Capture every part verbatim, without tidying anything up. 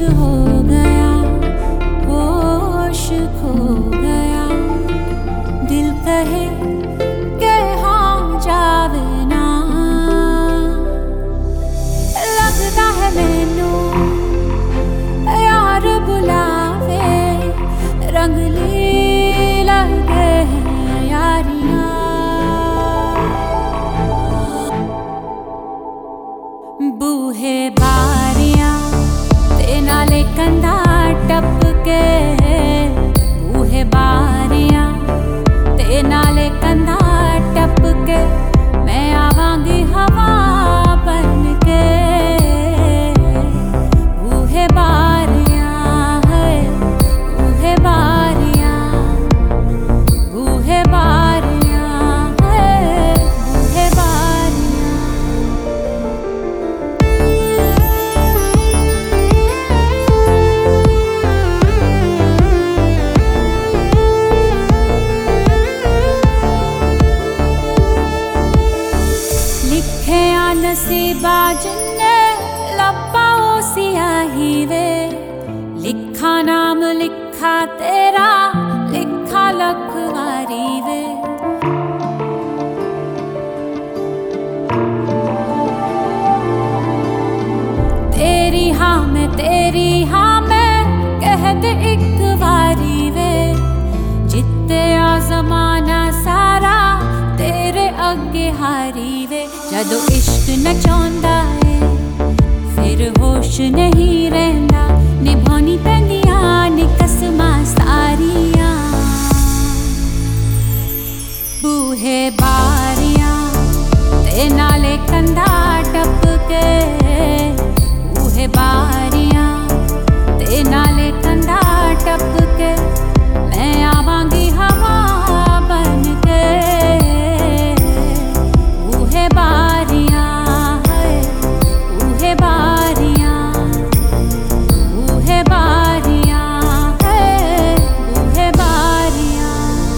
हो गया, होश खो गया। दिल कहे के हाँ जावे ना, लगता है मैनू यार बुलावे। रंगली लगे हैं यारियां, बूहे बारियां ते नाले कंधा टपके। बूहे बारियां ते नाले कंधा टपके, मैं आवांगी हवा बन के। बूहे बारियां है, बूहे बारियां, बूहे बारियां है, बूहे बारियां। नसीबा जिन्ने लब्बा ओ सियाही वे, लिखा नाम लिखा तेरा, लिखा लखवारी वे। तेरी हाँ मैं तेरी हाँ मैं कह दे एक बारी वे। जित्ते आ जमाना सारा तेरे अगे हारी वे। जदों इश्क नचाउंदा है फिर होश नहीं रहिंदा, निभानी पैंदियां ने कसमां सारियां। बूहे बारियां ते नाले कंधा टपके। बूहे बारियां ते नाले कंधा टपके, मैं आवांगी हवा बन के। बूहे बारियां है, बूहे बारियां, बूहे बारियां है, बूहे बारियां।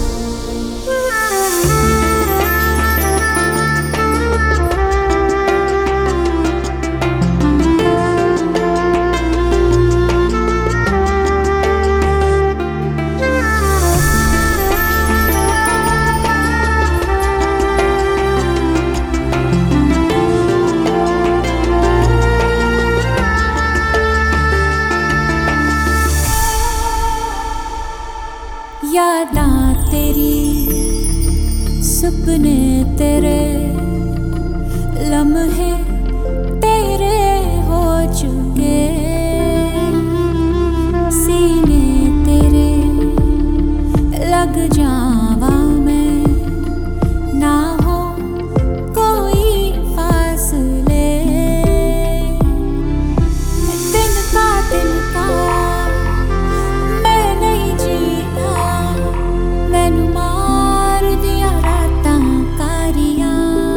यादां तेरी, सुपने तेरे, लम्हे तेरे हो चुके। सीने तेरे लग जावा मैं, ना हो कोई फासले। दिन का दिन का मैं नहीं जीता, मैनू मार दिया रातां कारियां।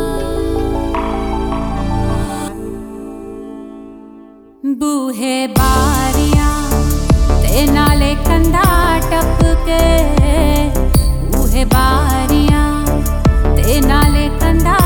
बूहे बारियां ते नाले कंधा टपके। बूहे बारियां ते नाले कंधा